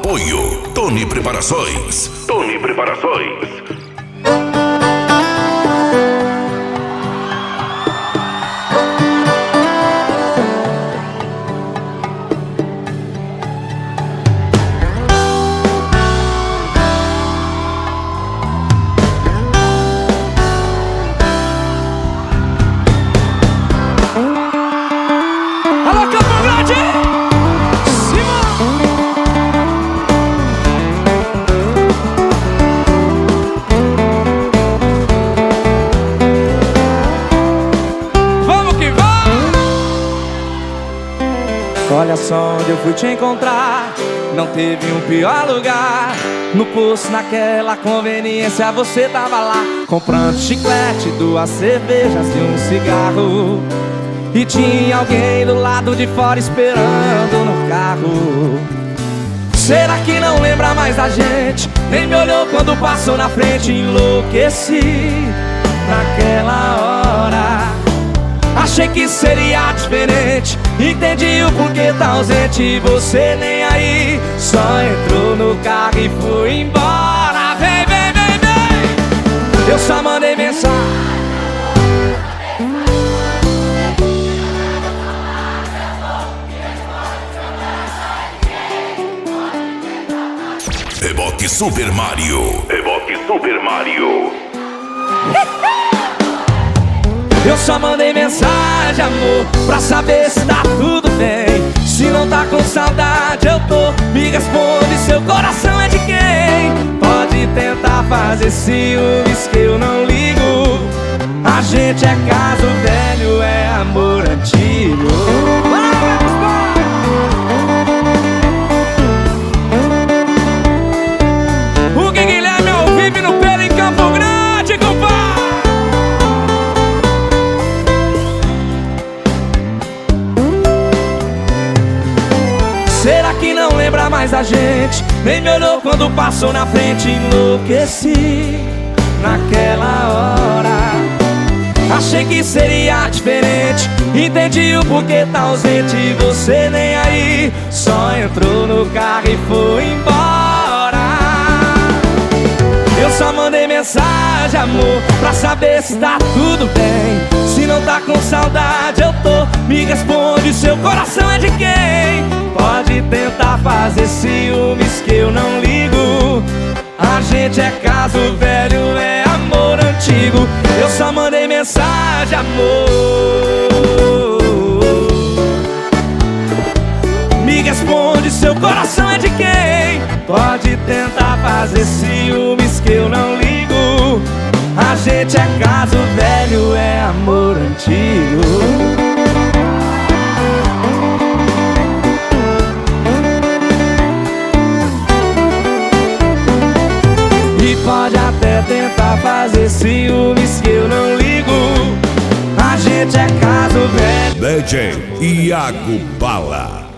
Apoio Tony Preparações. Tony Preparações. Olha só onde eu fui te encontrar, não teve um pior lugar. No posto, naquela conveniência, você tava lá comprando chiclete, 2 cervejas e um cigarro. E tinha alguém do lado de fora esperando no carro. Será que não lembra mais da gente? Nem me olhou quando passou na frente, enlouqueci naquela hora. Achei que seria diferente, entendi o porquê tá ausente e você nem aí. Só entrou no carro e foi embora. Vem, vem, vem, vem. Eu só mandei mensagem. Reboque Super Mario. Reboque Super Mario. Eu só mandei mensagem, amor, pra saber se tá tudo bem. Se não tá com saudade, eu tô. Me responde, seu coração é de quem? Pode tentar fazer ciúmes que eu não ligo. A gente é caso velho, é amor antigo. O que Guilherme ao vivo no pelo em Campo Grande, compadre. Será que não lembra mais da gente? Nem me olhou quando passou na frente, enlouqueci naquela hora. Achei que seria diferente, entendi o porquê tá ausente e você nem aí. Só entrou no carro e foi embora. Eu só mandei mensagem, amor, pra saber se tá tudo bem. Se não tá com saudade, eu tô. Me responde, seu coração é de quem? Pode tentar fazer ciúmes que eu não ligo. A gente é caso velho, é amor antigo. Eu só mandei mensagem, amor. Me responde, seu coração é de quem? Pode tentar fazer ciúmes que eu não ligo. A gente é caso velho, é amor antigo. Pode até tentar fazer ciúmes que eu não ligo. A gente é caso velho. DJ Iago Bala.